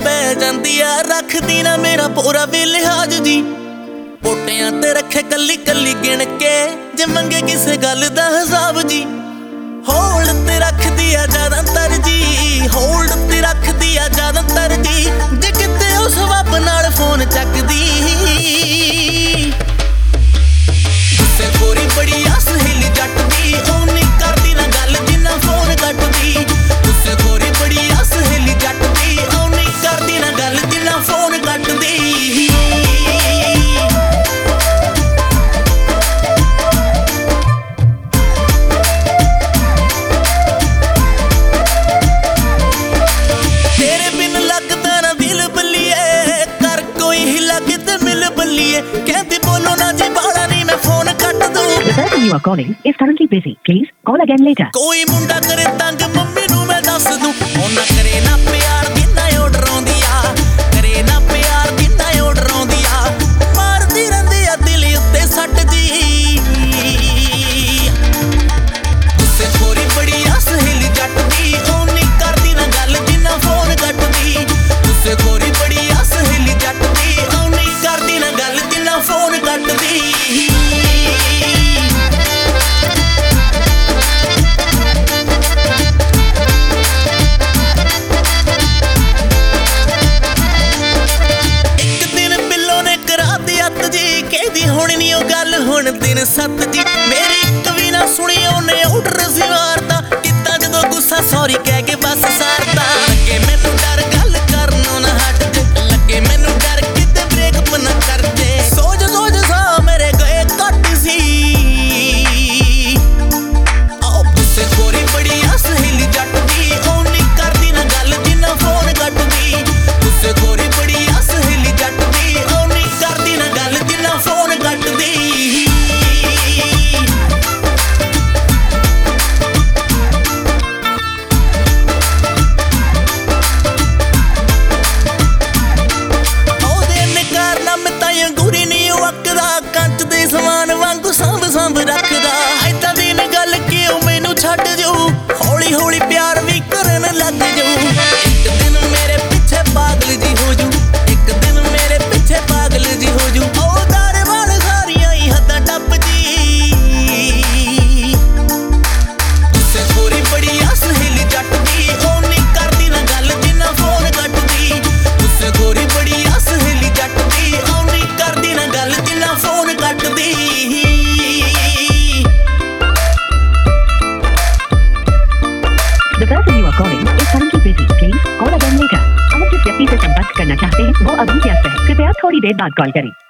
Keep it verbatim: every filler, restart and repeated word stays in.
पै जांदी आ, रखदी ना मेरा पूरा भी लिहाज जी। पोटियां ते रखे कली कली गिण के, जे मंगे किसे गल दा हिसाब जी। होल्ड ते रखदी आ ज्यादा तरजी, होल्ड ते रखदी आ ज्यादा तरजी, जे किते उस वब नाल फोन चकदी। गुस्से खोरी बड़ी आ सहेली जट दी, ओ नहीं करदी ना गल जिन्ना फोन कटदी। गुस्से खोरी बड़ी आ सहेली जट दी, ओ नहीं करदी ना गल जिन्ना फोन कटदी। कहती बोलो ना जी बाला नहीं मैं फोन कट दूं। The person you are calling is currently busy. Please call again later. कोई मुंडा करे तंग मम्मी नू मैं दस दूं, ओ ना करे ना प्यार जिन्ना ओ डराउंदी आ, करे ना प्यार जिन्ना ओ डराउंदी आ। मारदी रहिंदी आ दिल उत्ते सट जी। गुस्से खोरी बड़ी आ सहेली जट दी, ओ नहीं करदी ना गल जिन्ना फोन कटदी। गुस्से खोरी बड़ी आ सहेली जट दी, ओ नहीं करदी ना गल जिन्ना फोन कटदी। हुण नी ओ गल हुण दिन सत जी, मेरी इक भी ना सुनी ओने ऑर्डर सी मारदा। किता जदों गुस्सा सॉरी कह के बस सारदा। लगे मैनू डर गल करनों ना हट जे, लगे मैनू डर किते ब्रेक ना कर जे। सोच सोच सा मेरे गए कट सी। आओ गुस्से खोरी बड़ी आ सहेली जट दी, ओ नहीं करदी ना गल जिन्ना फोन कटदी। गुस्से खोरी बड़ी आ सहेली जट दी, ओ नहीं करदी ना गल जिन्ना फोन कटदी। कंच दे समान वांगू सांभ सांभ रखदा, ऐदां दी न गल कि ओ मैनू छड्ड जाऊ, हौली हौली प्यार भी करन लग जाऊ। एक दिन मेरे पिछे पागल जी हो जू, एक दिन मेरे पिछे पागल जी हो जू। ओ दारे वाल सारियां ही हद्दां टप जी। गुस्से खोरी बड़ी आ सहेली जट दी, ओ नहीं करदी ना गल जिन्ना फोन कटदी। गुस्से खोरी बड़ी आ सहेली जट दी, ओ नहीं करदी ना गल जिन्ना फोन कटदी। The person you are calling is currently busy. Please call again later. आप जिस व्यक्ति से संपर्क करना चाहते हैं वो अभी व्यस्त है, कृपया थोड़ी देर बाद कॉल करें।